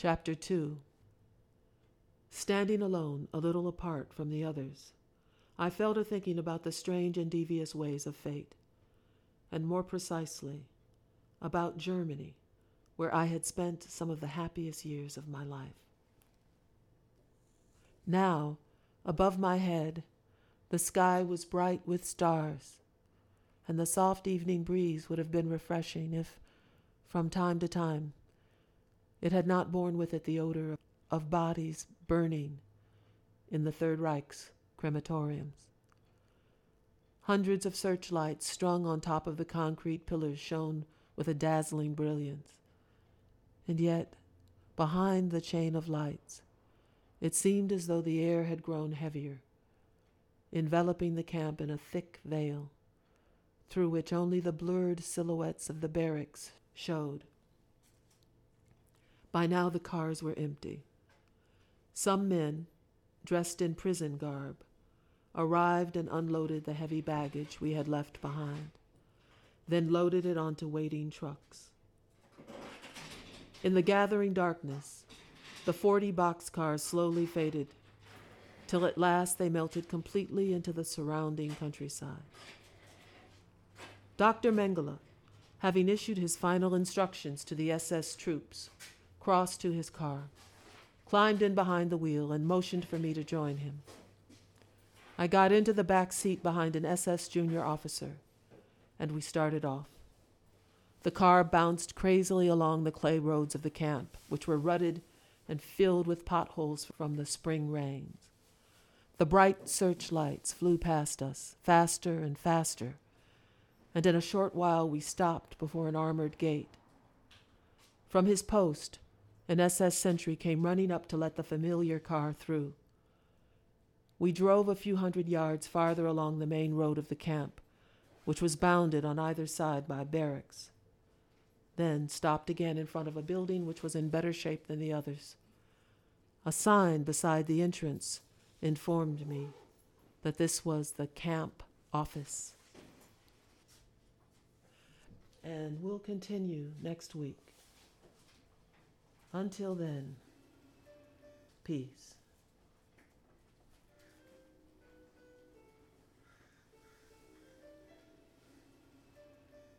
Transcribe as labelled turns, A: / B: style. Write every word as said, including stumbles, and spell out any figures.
A: Chapter two. Standing alone, a little apart from the others, I fell to thinking about the strange and devious ways of fate, and more precisely, about Germany, where I had spent some of the happiest years of my life. Now, above my head, the sky was bright with stars, and the soft evening breeze would have been refreshing if, from time to time, it had not borne with it the odor of bodies burning in the Third Reich's crematoriums. Hundreds of searchlights strung on top of the concrete pillars shone with a dazzling brilliance. And yet, behind the chain of lights, it seemed as though the air had grown heavier, enveloping the camp in a thick veil, through which only the blurred silhouettes of the barracks showed. By now the cars were empty. Some men, dressed in prison garb, arrived and unloaded the heavy baggage we had left behind, then loaded it onto waiting trucks. In the gathering darkness, the forty boxcars slowly faded, till at last they melted completely into the surrounding countryside. Doctor Mengele, having issued his final instructions to the S S troops, crossed to his car, climbed in behind the wheel, and motioned for me to join him. I got into the back seat behind an S S junior officer, and we started off. The car bounced crazily along the clay roads of the camp, which were rutted and filled with potholes from the spring rains. The bright searchlights flew past us, faster and faster, and in a short while we stopped before an armored gate. From his post, an S S sentry came running up to let the familiar car through. We drove a few hundred yards farther along the main road of the camp, which was bounded on either side by barracks, then stopped again in front of a building which was in better shape than the others. A sign beside the entrance informed me that this was the camp office. And we'll continue next week. Until then, peace.